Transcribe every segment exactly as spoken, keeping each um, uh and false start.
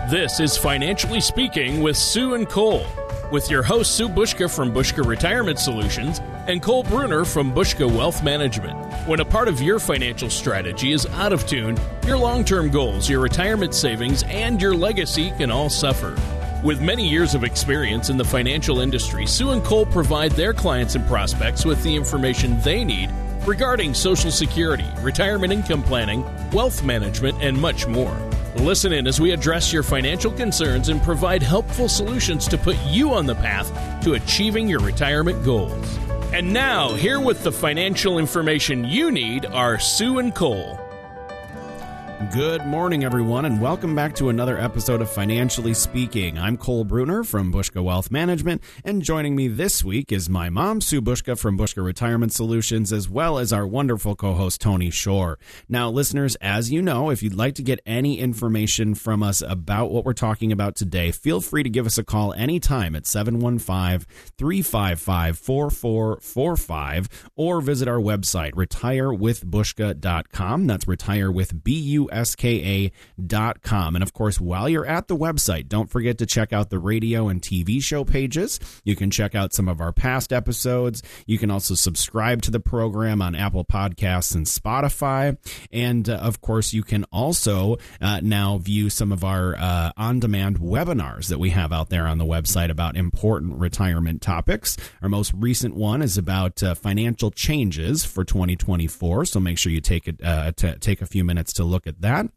This is Financially Speaking with Sue and Cole, with your host Sue Bushka from Bushka Retirement Solutions and Cole Bruner from Bushka Wealth Management. When a part of your financial strategy is out of tune, your long-term goals, your retirement savings, and your legacy can all suffer. With many years of experience in the financial industry, Sue and Cole provide their clients and prospects with the information they need regarding Social Security, retirement income planning, wealth management, and much more. Listen in as we address your financial concerns and provide helpful solutions to put you on the path to achieving your retirement goals. And now, here with the financial information you need are Sue and Cole. Good morning, everyone, and welcome back to another episode of Financially Speaking. I'm Cole Bruner from Bushka Wealth Management, and joining me this week is my mom, Sue Bushka from Bushka Retirement Solutions, as well as our wonderful co-host, Tony Shore. Now, listeners, as you know, if you'd like to get any information from us about what we're talking about today, feel free to give us a call anytime at seven one five, three five five, four four four five or visit our website, retire with bushka dot com. That's retire with B U S K A dot com. And of course, while you're at the website, don't forget to check out the radio and T V show pages. You can check out some of our past episodes. You can also subscribe to the program on Apple Podcasts and Spotify. And uh, of course, you can also uh, now view some of our uh, on-demand webinars that we have out there on the website about important retirement topics. Our most recent one is about uh, financial changes for twenty twenty-four. So make sure you take it, uh, t- take a few minutes to look at that.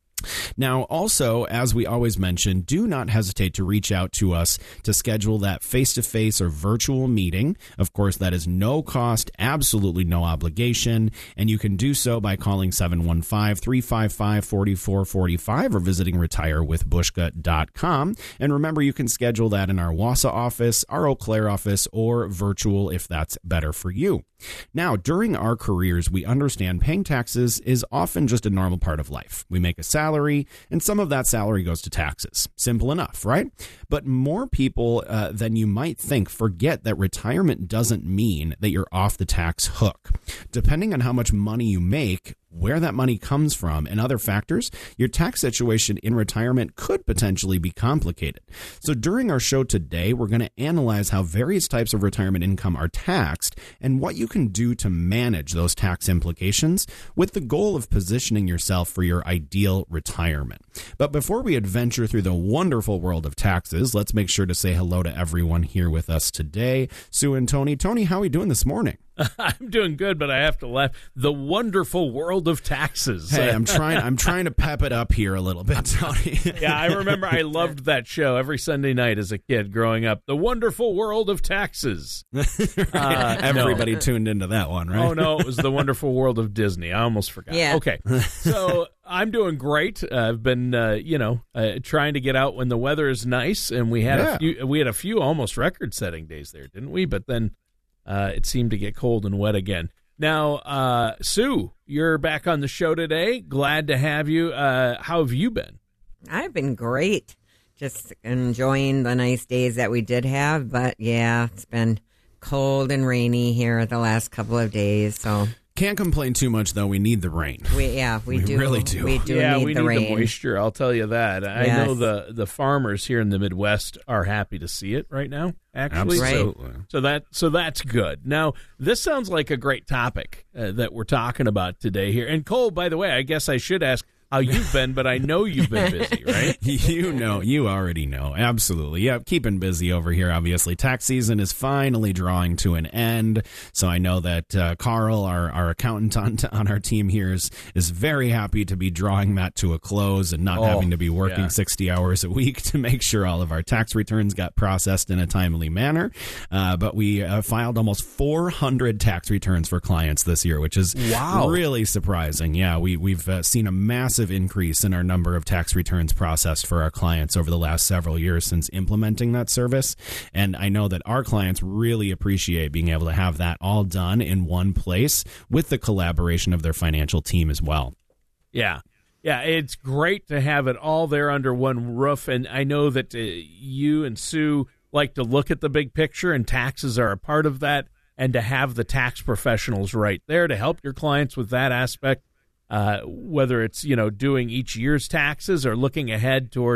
Now, also, as we always mention, do not hesitate to reach out to us to schedule that face-to-face or virtual meeting. Of course, that is no cost, absolutely no obligation, and you can do so by calling seven one five, three five five, four four four five or visiting retire with bushka dot com. And remember, you can schedule that in our Wausau office, our Eau Claire office, or virtual if that's better for you. Now, during our careers, we understand paying taxes is often just a normal part of life. We make a salary, and some of that salary goes to taxes. Simple enough, right? But more people uh, than you might think forget that retirement doesn't mean that you're off the tax hook. Depending on how much money you make, where that money comes from, and other factors, your tax situation in retirement could potentially be complicated. So during our show today, we're going to analyze how various types of retirement income are taxed and what you can do to manage those tax implications with the goal of positioning yourself for your ideal retirement. But before we adventure through the wonderful world of taxes, let's make sure to say hello to everyone here with us today. Sue and Tony. Tony, how are we doing this morning? I'm doing good, but I have to laugh. The wonderful world of taxes. Hey, I'm trying. I'm trying to pep it up here a little bit, Tony. Yeah, I remember I loved that show every Sunday night as a kid growing up. The wonderful world of taxes. Right. uh, Everybody no. tuned into that one, right? Oh no, it was the wonderful world of Disney. I almost forgot. Yeah. Okay, so I'm doing great. Uh, I've been, uh, you know, uh, trying to get out when the weather is nice, and we had Yeah. a few. We had a few almost record-setting days there, didn't we? But then. Uh, it seemed to get cold and wet again. Now, uh, Sue, you're back on the show today. Glad to have you. Uh, how have you been? I've been great. Just enjoying the nice days that we did have. But, yeah, it's been cold and rainy here the last couple of days. So Can't complain too much, though. We need the rain. we yeah, we, We do. really do. We do yeah, need we the need rain. the moisture. I'll tell you that. I Yes. know the, the farmers here in the Midwest are happy to see it right now. Actually, Absolutely. so, so that so that's good. Now, this sounds like a great topic uh, that we're talking about today here. And Cole, by the way, I guess I should ask how you've been, but I know you've been busy, right? You know, you already know. Absolutely. Yeah, keeping busy over here, obviously. Tax season is finally drawing to an end. So I know that uh, Carl, our, our accountant on, on our team here, is, is very happy to be drawing that to a close and not Oh, having to be working yeah. sixty hours a week to make sure all of our tax returns got processed in a timely manner. Uh, but we uh, filed almost four hundred tax returns for clients this year, which is Wow. really surprising. Yeah, we, we've uh, seen a massive increase in our number of tax returns processed for our clients over the last several years since implementing that service. And I know that our clients really appreciate being able to have that all done in one place with the collaboration of their financial team as well. Yeah. Yeah, it's great to have it all there under one roof. And I know that uh, you and Sue like to look at the big picture, and taxes are a part of that. And to have the tax professionals right there to help your clients with that aspect, uh, whether it's, you know, doing each year's taxes or looking ahead toward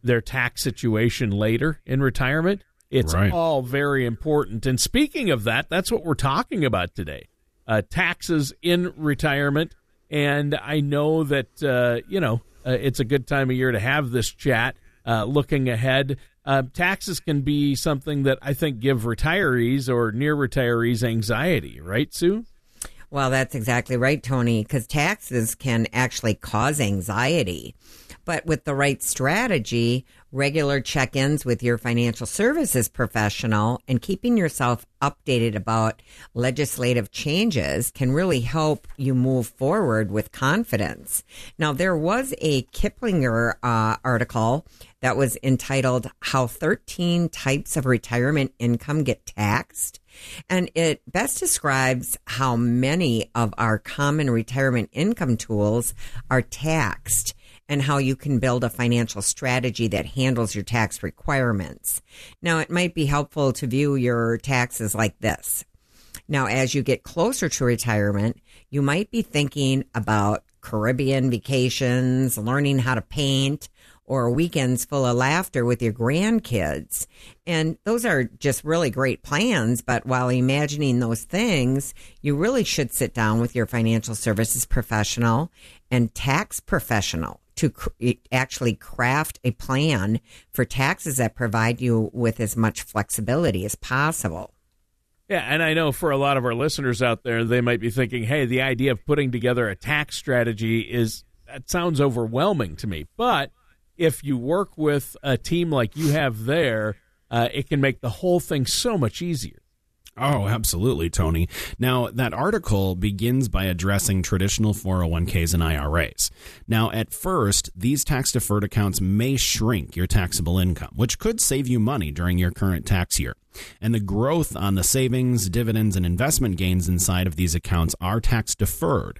their tax situation later in retirement. It's right. all very important. And speaking of that, that's what we're talking about today, uh, taxes in retirement. And I know that, uh, you know, uh, it's a good time of year to have this chat. Uh, looking ahead, uh, taxes can be something that I think give retirees or near retirees anxiety, right, Sue? Well, that's exactly right, Tony, because taxes can actually cause anxiety. But with the right strategy, regular check-ins with your financial services professional, and keeping yourself updated about legislative changes can really help you move forward with confidence. Now, there was a Kiplinger uh, article that was entitled How thirteen Types of Retirement Income Get Taxed. And it best describes how many of our common retirement income tools are taxed, and how you can build a financial strategy that handles your tax requirements. Now, it might be helpful to view your taxes like this. Now, as you get closer to retirement, you might be thinking about Caribbean vacations, learning how to paint, or weekends full of laughter with your grandkids. And those are just really great plans. But while imagining those things, you really should sit down with your financial services professional and tax professional to cr- actually craft a plan for taxes that provide you with as much flexibility as possible. Yeah, and I know for a lot of our listeners out there, they might be thinking, hey, the idea of putting together a tax strategy is, that sounds overwhelming to me. But if you work with a team like you have there, uh, it can make the whole thing so much easier. Oh, absolutely, Tony. Now, that article begins by addressing traditional four oh one k's and I R As. Now, at first, these tax-deferred accounts may shrink your taxable income, which could save you money during your current tax year. And the growth on the savings, dividends, and investment gains inside of these accounts are tax-deferred.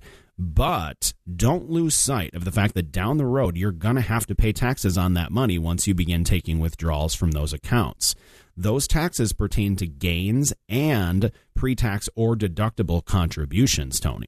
But don't lose sight of the fact that down the road, you're going to have to pay taxes on that money once you begin taking withdrawals from those accounts. Those taxes pertain to gains and pre-tax or deductible contributions, Tony.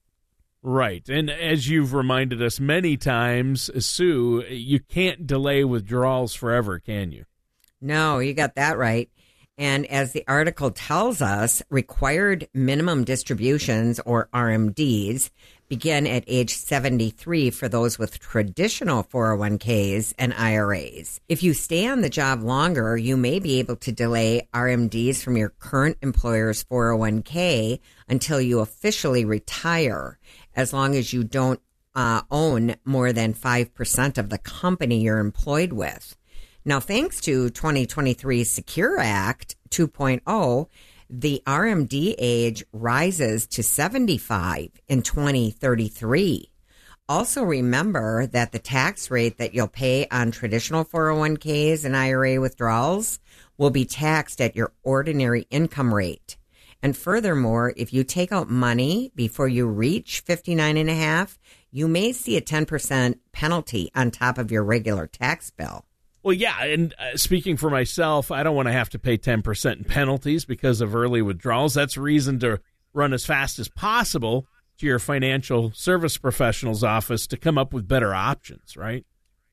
Right. And as you've reminded us many times, Sue, you can't delay withdrawals forever, can you? No, you got that right. And as the article tells us, required minimum distributions, or R M Ds, begin at age seventy-three for those with traditional four oh one k's and I R As. If you stay on the job longer, you may be able to delay R M Ds from your current employer's four oh one k until you officially retire, as long as you don't uh, own more than five percent of the company you're employed with. Now, thanks to twenty twenty-three Secure Act two point oh, the R M D age rises to seventy-five in twenty thirty-three. Also remember that the tax rate that you'll pay on traditional four oh one k's and I R A withdrawals will be taxed at your ordinary income rate. And furthermore, if you take out money before you reach fifty-nine and a half, you may see a ten percent penalty on top of your regular tax bill. Well, yeah, and uh, speaking for myself, I don't want to have to pay ten percent in penalties because of early withdrawals. That's reason to run as fast as possible to your financial service professional's office to come up with better options, right?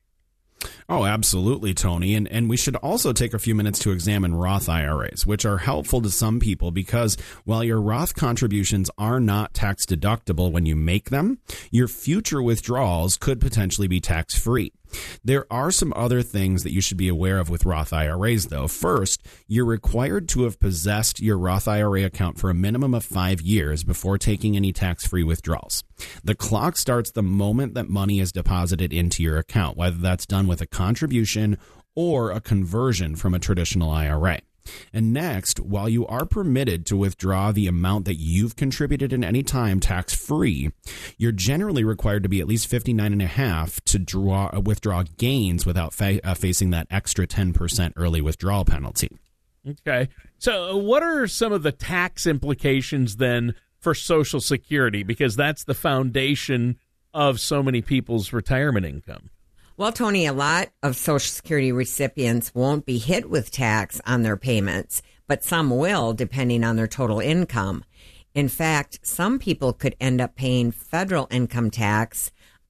Oh, absolutely, Tony. And and we should also take a few minutes to examine Roth I R As, which are helpful to some people because while your Roth contributions are not tax deductible when you make them, your future withdrawals could potentially be tax-free. There are some other things that you should be aware of with Roth I R As, though. First, you're required to have possessed your Roth I R A account for a minimum of five years before taking any tax-free withdrawals. The clock starts the moment that money is deposited into your account, whether that's done with a contribution or a conversion from a traditional I R A. And next, while you are permitted to withdraw the amount that you've contributed at any time tax-free, you're generally required to be at least fifty-nine and a half to draw withdraw gains without fa- uh, facing that extra ten percent early withdrawal penalty. Okay. So what are some of the tax implications then for Social Security? Because that's the foundation of so many people's retirement income. Well, Tony, a lot of Social Security recipients won't be hit with tax on their payments, but some will, depending on their total income. In fact, some people could end up paying federal income tax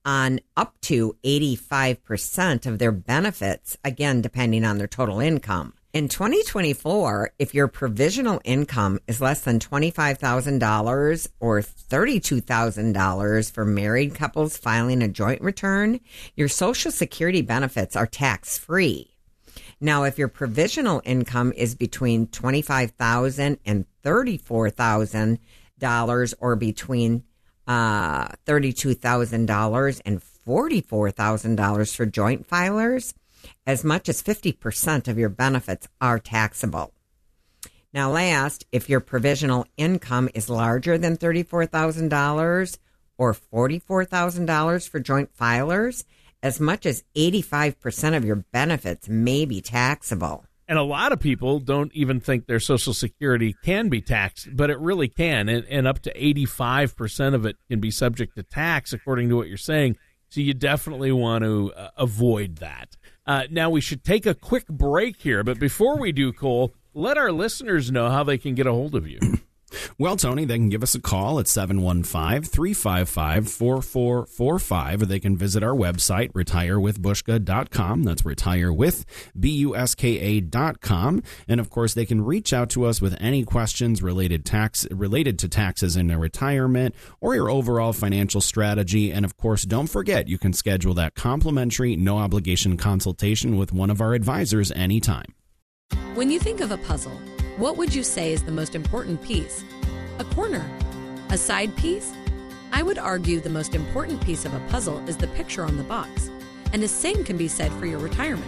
on up to eighty-five percent of their benefits, again, depending on their total income. In twenty twenty-four, if your provisional income is less than twenty-five thousand dollars or thirty-two thousand dollars for married couples filing a joint return, your Social Security benefits are tax-free. Now, if your provisional income is between twenty-five thousand dollars and thirty-four thousand dollars or between uh, thirty-two thousand dollars and forty-four thousand dollars for joint filers, as much as fifty percent of your benefits are taxable. Now, last, if your provisional income is larger than thirty-four thousand dollars or forty-four thousand dollars for joint filers, as much as eighty-five percent of your benefits may be taxable. And a lot of people don't even think their Social Security can be taxed, but it really can. And, and up to eighty-five percent of it can be subject to tax, according to what you're saying. So you definitely want to uh, avoid that. Uh, now, we should take a quick break here. But before we do, Cole, let our listeners know how they can get a hold of you. Well, Tony, they can give us a call at seven one five, three five five, four four four five, or they can visit our website, retire with bushka dot com. That's retire with B U S K A dot com. And, of course, they can reach out to us with any questions related tax related to taxes in their retirement or your overall financial strategy. And, of course, don't forget, you can schedule that complimentary, no-obligation consultation with one of our advisors anytime. When you think of a puzzle, what would you say is the most important piece? A corner? A side piece? I would argue the most important piece of a puzzle is the picture on the box, and the same can be said for your retirement.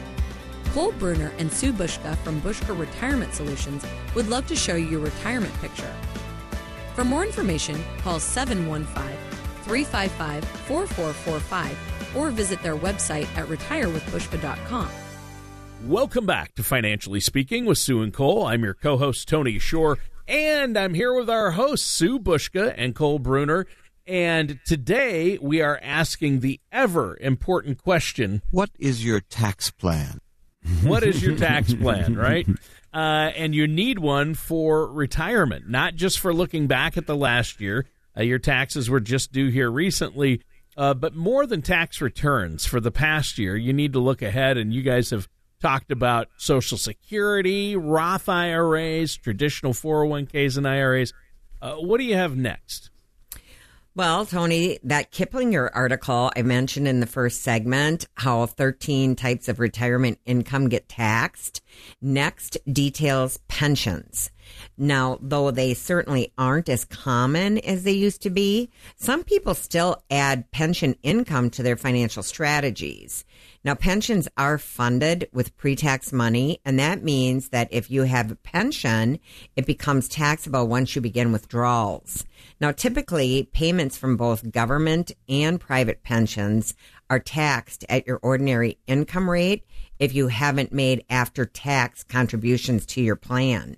Cole Bruner and Sue Bushka from Bushka Retirement Solutions would love to show you your retirement picture. For more information, call seven one five, three five five, four four four five or visit their website at retire with bushka dot com. Welcome back to Financially Speaking with Sue and Cole. I'm your co-host, Tony Shore, and I'm here with our hosts, Sue Bushka and Cole Bruner. And today we are asking the ever-important question, what is your tax plan? What is your tax plan, right? Uh, and you need one for retirement, not just for looking back at the last year. Uh, your taxes were just due here recently, uh, but more than tax returns for the past year. You need to look ahead, and you guys have talked about Social Security, Roth I R As, traditional four oh one k's and I R As. Uh, what do you have next? Well, Tony, that Kiplinger article I mentioned in the first segment, how thirteen types of retirement income get taxed, next details pensions. Now, though they certainly aren't as common as they used to be, some people still add pension income to their financial strategies. Now, pensions are funded with pre-tax money, and that means that if you have a pension, it becomes taxable once you begin withdrawals. Now, typically, payments from both government and private pensions are taxed at your ordinary income rate if you haven't made after-tax contributions to your plan.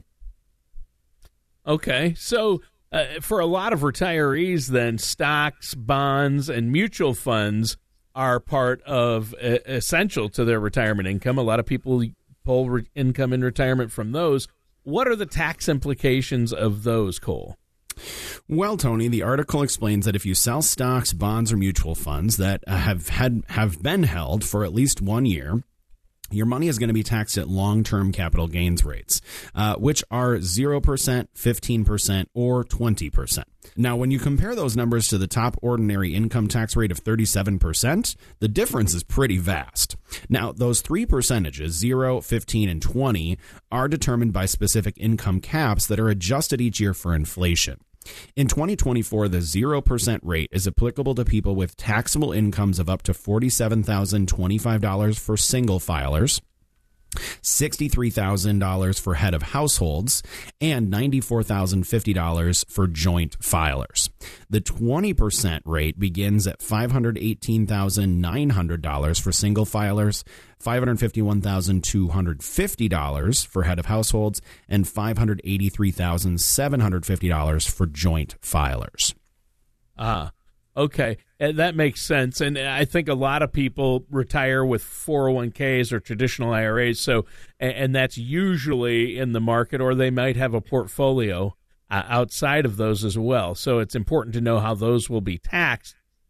Okay, so uh, for a lot of retirees, then, stocks, bonds, and mutual funds are part of uh, essential to their retirement income. A lot of people pull re- income in retirement from those. What are the tax implications of those, Cole? Well, Tony, the article explains that if you sell stocks, bonds, or mutual funds that have had have been held for at least one year, your money is going to be taxed at long-term capital gains rates, uh, which are zero percent, fifteen percent, or twenty percent. Now, when you compare those numbers to the top ordinary income tax rate of thirty-seven percent, the difference is pretty vast. Now, those three percentages, zero, fifteen, and twenty, are determined by specific income caps that are adjusted each year for inflation. In twenty twenty-four, the zero percent rate is applicable to people with taxable incomes of up to forty-seven thousand twenty-five dollars for single filers, sixty-three thousand dollars for head of households, and ninety-four thousand fifty dollars for joint filers. The twenty percent rate begins at five hundred eighteen thousand nine hundred dollars for single filers, five hundred fifty-one thousand two hundred fifty dollars for head of households, and five hundred eighty-three thousand seven hundred fifty dollars for joint filers. Ah, okay. That makes sense. And I think a lot of people retire with four oh one k's or traditional I R As. So, and that's usually in the market, or they might have a portfolio uh, outside of those as well. So it's important to know how those will be taxed.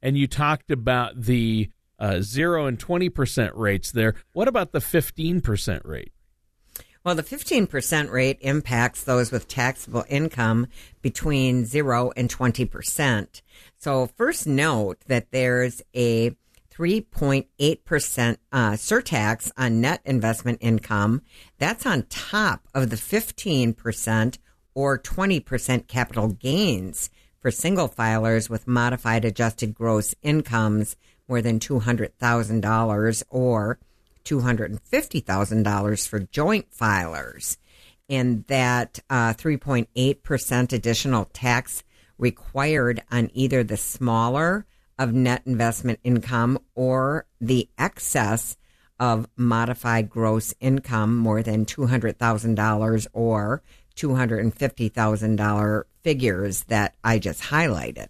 and you talked about the uh, zero and twenty percent rates there. What about the fifteen percent rate? Well, the fifteen percent rate impacts those with taxable income between zero and twenty percent. So first note that there's a three point eight percent uh, surtax on net investment income. That's on top of the fifteen percent or twenty percent capital gains for single filers with modified adjusted gross incomes more than two hundred thousand dollars or two hundred fifty thousand dollars for joint filers. And that uh, three point eight percent additional tax required on either the smaller of net investment income or the excess of modified gross income more than two hundred thousand dollars or two hundred fifty thousand dollars figures that I just highlighted.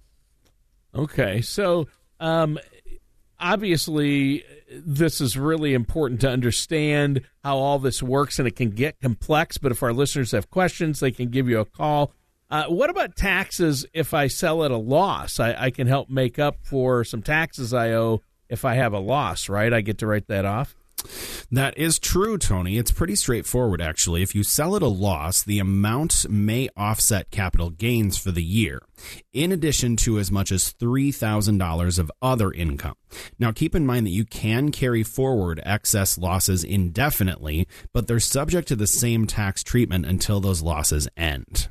Okay, so um, obviously this is really important to understand how all this works, and it can get complex, but if our listeners have questions, they can give you a call. Uh, what about taxes if I sell at a loss? I, I can help make up for some taxes I owe if I have a loss, right? I get to write that off? That is true, Tony. It's pretty straightforward, actually. If you sell at a loss, the amount may offset capital gains for the year, in addition to as much as three thousand dollars of other income. Now, keep in mind that you can carry forward excess losses indefinitely, but they're subject to the same tax treatment until those losses end.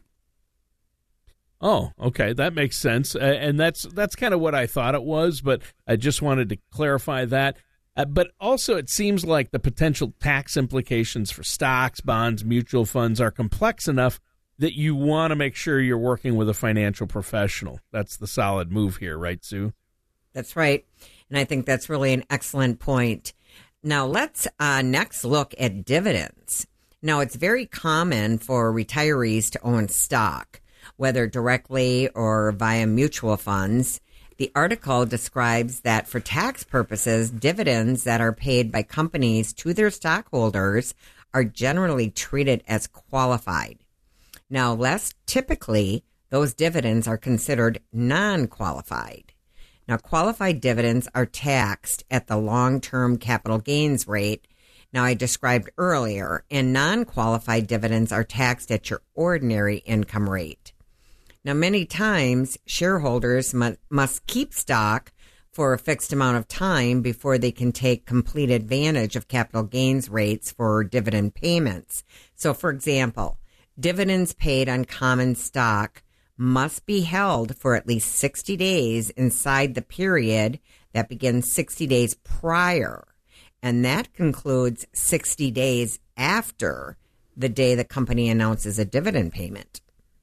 Oh, okay. That makes sense. Uh, and that's that's kind of what I thought it was, but I just wanted to clarify that. Uh, but also, it seems like the potential tax implications for stocks, bonds, mutual funds are complex enough that you want to make sure you're working with a financial professional. That's the solid move here, right, Sue? That's right. And I think that's really an excellent point. Now, let's uh, next look at dividends. Now, it's very common for retirees to own stock, whether directly or via mutual funds. The article describes that for tax purposes, dividends that are paid by companies to their stockholders are generally treated as qualified. Now, less typically, those dividends are considered non-qualified. Now, qualified dividends are taxed at the long-term capital gains rate, now I described earlier, and non-qualified dividends are taxed at your ordinary income rate. Now, many times, shareholders mu- must keep stock for a fixed amount of time before they can take complete advantage of capital gains rates for dividend payments. So, for example, dividends paid on common stock must be held for at least sixty days inside the period that begins sixty days prior, and that concludes sixty days after the day the company announces a dividend payment.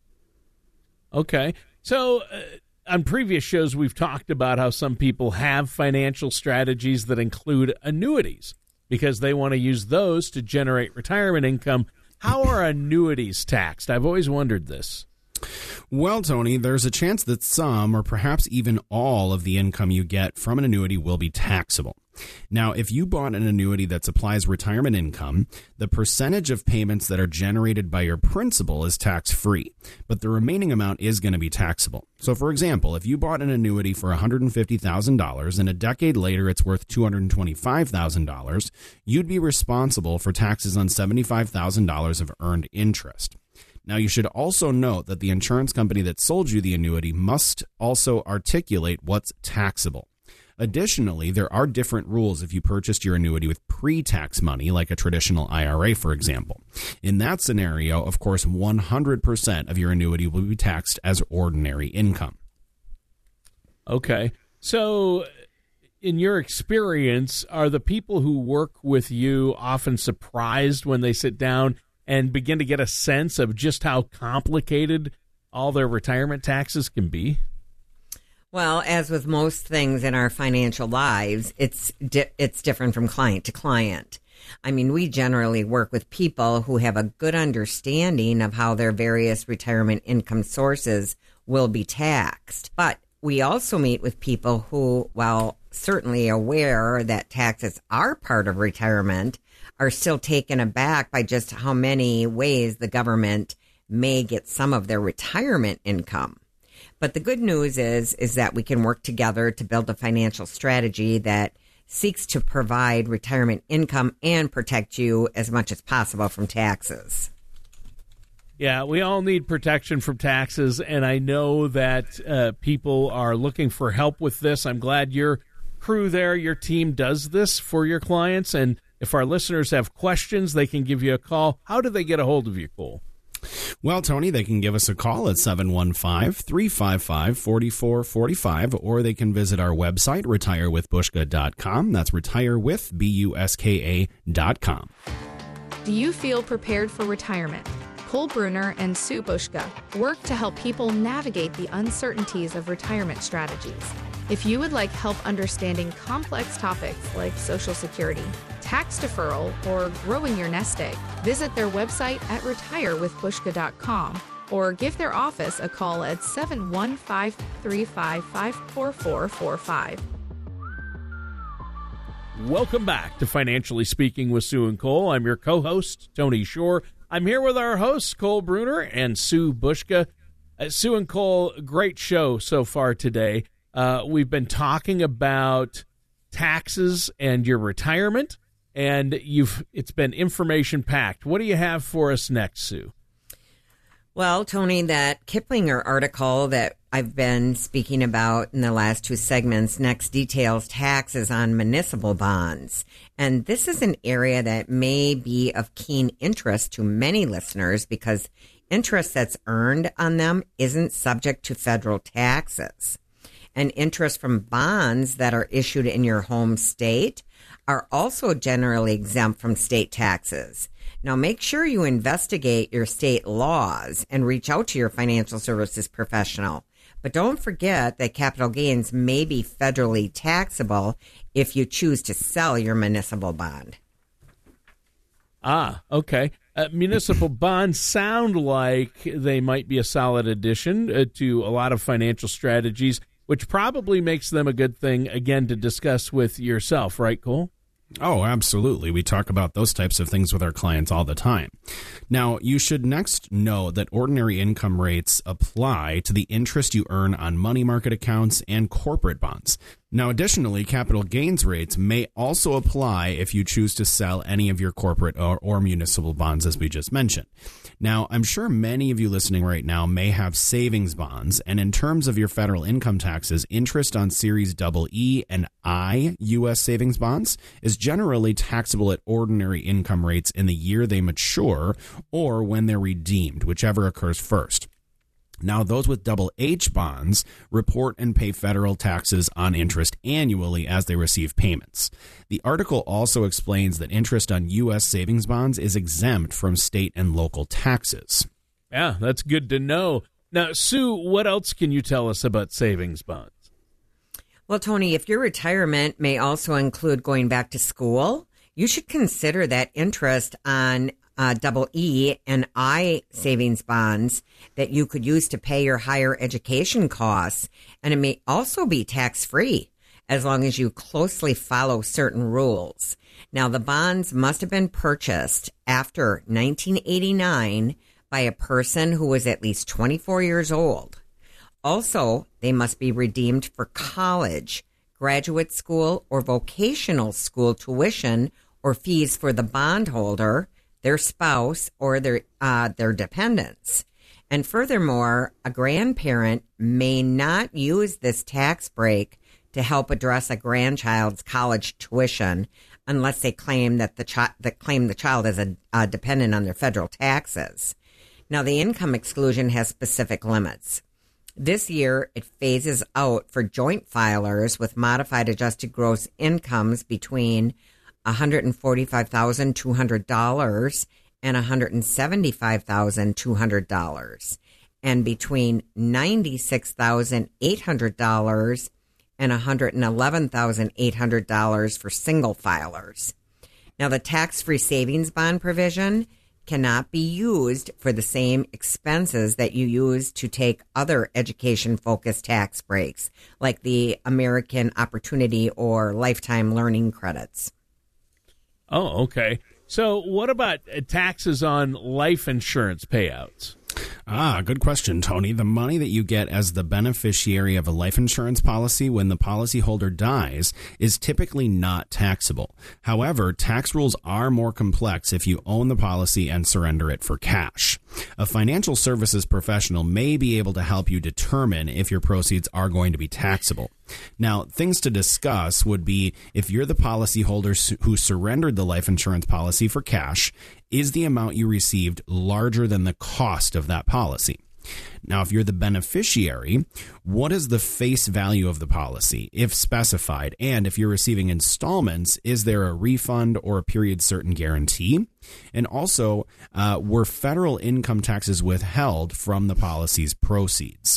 Okay. So uh, on previous shows, we've talked about how some people have financial strategies that include annuities because they want to use those to generate retirement income. How are annuities taxed? I've always wondered this. Well, Tony, there's a chance that some or perhaps even all of the income you get from an annuity will be taxable. Now, if you bought an annuity that supplies retirement income, the percentage of payments that are generated by your principal is tax-free, but the remaining amount is going to be taxable. So, for example, if you bought an annuity for one hundred fifty thousand dollars and a decade later it's worth two hundred twenty-five thousand dollars, you'd be responsible for taxes on seventy-five thousand dollars of earned interest. Now, you should also note that the insurance company that sold you the annuity must also articulate what's taxable. Additionally, there are different rules if you purchased your annuity with pre-tax money, like a traditional I R A, for example. In that scenario, of course, one hundred percent of your annuity will be taxed as ordinary income. Okay. So, in your experience, are the people who work with you often surprised when they sit down and begin to get a sense of just how complicated all their retirement taxes can be? Well, as with most things in our financial lives, it's di- it's different from client to client. I mean, we generally work with people who have a good understanding of how their various retirement income sources will be taxed. But we also meet with people who, while certainly aware that taxes are part of retirement, are still taken aback by just how many ways the government may get some of their retirement income. But the good news is, is that we can work together to build a financial strategy that seeks to provide retirement income and protect you as much as possible from taxes. Yeah, we all need protection from taxes, and I know that uh, people are looking for help with this. I'm glad your crew there, your team does this for your clients, and if our listeners have questions, they can give you a call. How do they get a hold of you, Cole? Well, Tony, they can give us a call at seven one five, three five five, four four four five, or they can visit our website, retire with bushka dot com. That's retire with, B U S K A dot com. Do you feel prepared for retirement? Cole Bruner and Sue Bushka work to help people navigate the uncertainties of retirement strategies. If you would like help understanding complex topics like Social Security, tax deferral, or growing your nest egg, visit their website at retire with bushka dot com or give their office a call at seven one five, three five five, four four four five. Welcome back to Financially Speaking with Sue and Cole. I'm your co-host, Tony Shore. I'm here with our hosts, Cole Bruner and Sue Bushka. Uh, Sue and Cole, great show so far today. Uh, we've been talking about taxes and your retirement, and you've it's been information-packed. What do you have for us next, Sue? Well, Tony, that Kiplinger article that I've been speaking about in the last two segments next details taxes on municipal bonds. And this is an area that may be of keen interest to many listeners because interest that's earned on them isn't subject to federal taxes. And interest from bonds that are issued in your home state are also generally exempt from state taxes. Now, make sure you investigate your state laws and reach out to your financial services professional. But don't forget that capital gains may be federally taxable if you choose to sell your municipal bond. Ah, okay. Uh, municipal bonds sound like they might be a solid addition uh, to a lot of financial strategies, which probably makes them a good thing, again, to discuss with yourself, right, Cole? Oh, absolutely. We talk about those types of things with our clients all the time. Now, you should next know that ordinary income rates apply to the interest you earn on money market accounts and corporate bonds. Now, additionally, capital gains rates may also apply if you choose to sell any of your corporate or, or municipal bonds, as we just mentioned. Now, I'm sure many of you listening right now may have savings bonds, and in terms of your federal income taxes, interest on Series double E and I U S savings bonds is generally taxable at ordinary income rates in the year they mature or when they're redeemed, whichever occurs first. Now, those with double H bonds report and pay federal taxes on interest annually as they receive payments. The article also explains that interest on U S savings bonds is exempt from state and local taxes. Yeah, that's good to know. Now, Sue, what else can you tell us about savings bonds? Well, Tony, if your retirement may also include going back to school, you should consider that interest on Uh, double E and I savings bonds that you could use to pay your higher education costs. And it may also be tax-free as long as you closely follow certain rules. Now, the bonds must have been purchased after nineteen eighty-nine by a person who was at least twenty-four years old. Also, they must be redeemed for college, graduate school, or vocational school tuition or fees for the bondholder, their spouse, or their uh, their dependents. And furthermore, a grandparent may not use this tax break to help address a grandchild's college tuition unless they claim that the child that claim the child is a, a dependent on their federal taxes. Now, the income exclusion has specific limits. This year, it phases out for joint filers with modified adjusted gross incomes between one hundred forty-five thousand two hundred dollars and one hundred seventy-five thousand two hundred dollars, and between ninety-six thousand eight hundred dollars and one hundred eleven thousand eight hundred dollars for single filers. Now, the tax-free savings bond provision cannot be used for the same expenses that you use to take other education-focused tax breaks, like the American Opportunity or Lifetime Learning Credits. Oh, okay. So what about taxes on life insurance payouts? Ah, good question, Tony. The money that you get as the beneficiary of a life insurance policy when the policyholder dies is typically not taxable. However, tax rules are more complex if you own the policy and surrender it for cash. A financial services professional may be able to help you determine if your proceeds are going to be taxable. Now, things to discuss would be if you're the policyholder who surrendered the life insurance policy for cash, is the amount you received larger than the cost of that policy? Now, if you're the beneficiary, what is the face value of the policy, if specified? And if you're receiving installments, is there a refund or a period certain guarantee? And also, uh, were federal income taxes withheld from the policy's proceeds?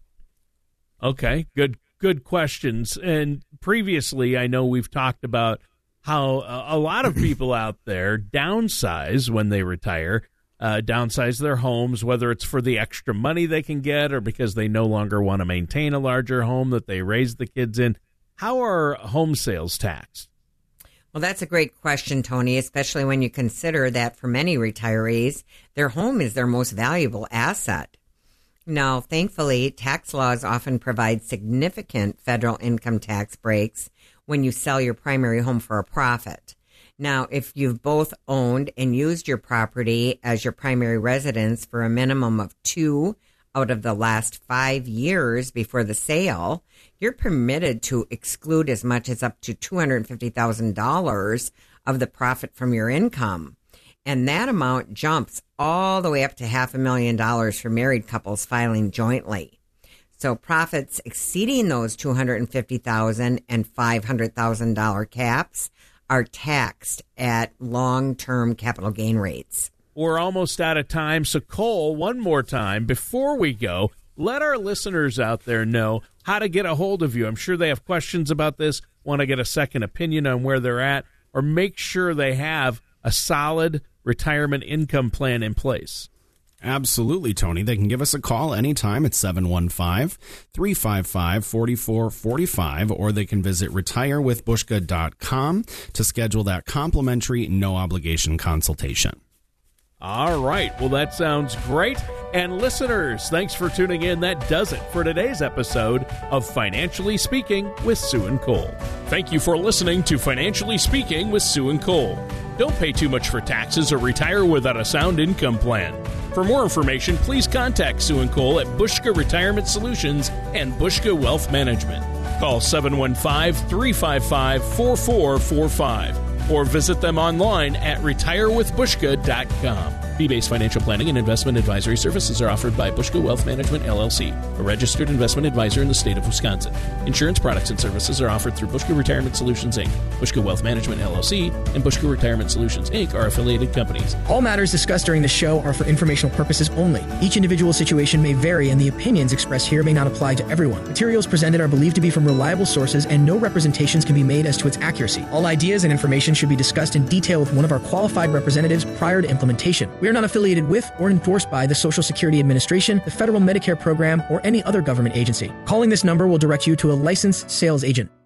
Okay, good good questions. And previously, I know we've talked about how a lot of people out there downsize when they retire, uh, downsize their homes, whether it's for the extra money they can get or because they no longer want to maintain a larger home that they raised the kids in. How are home sales taxed? Well, that's a great question, Tony, especially when you consider that for many retirees, their home is their most valuable asset. Now, thankfully, tax laws often provide significant federal income tax breaks when you sell your primary home for a profit. Now, if you've both owned and used your property as your primary residence for a minimum of two out of the last five years before the sale, you're permitted to exclude as much as up to two hundred fifty thousand dollars of the profit from your income. And that amount jumps all the way up to half a million dollars for married couples filing jointly. So profits exceeding those two hundred fifty thousand dollars and five hundred thousand dollars caps are taxed at long-term capital gain rates. We're almost out of time. So, Cole, one more time, before we go, let our listeners out there know how to get a hold of you. I'm sure they have questions about this, want to get a second opinion on where they're at, or make sure they have a solid retirement income plan in place. Absolutely, Tony. They can give us a call anytime at seven one five, three five five, four four four five, or they can visit retire with bushka dot com to schedule that complimentary, no-obligation consultation. All right. Well, that sounds great. And listeners, thanks for tuning in. That does it for today's episode of Financially Speaking with Sue and Cole. Thank you for listening to Financially Speaking with Sue and Cole. Don't pay too much for taxes or retire without a sound income plan. For more information, please contact Sue and Cole at Bushka Retirement Solutions and Bushka Wealth Management. Call seven one five, three five five, four four four five or visit them online at retire with bushka dot com. Fee-based financial planning and investment advisory services are offered by Bushka Wealth Management, L L C, a registered investment advisor in the state of Wisconsin. Insurance products and services are offered through Bushka Retirement Solutions, Incorporated. Bushka Wealth Management, L L C, and Bushka Retirement Solutions, Incorporated are affiliated companies. All matters discussed during the show are for informational purposes only. Each individual situation may vary, and the opinions expressed here may not apply to everyone. Materials presented are believed to be from reliable sources, and no representations can be made as to its accuracy. All ideas and information should be discussed in detail with one of our qualified representatives prior to implementation. We are not affiliated with or endorsed by the Social Security Administration, the Federal Medicare Program, or any other government agency. Calling this number will direct you to a licensed sales agent.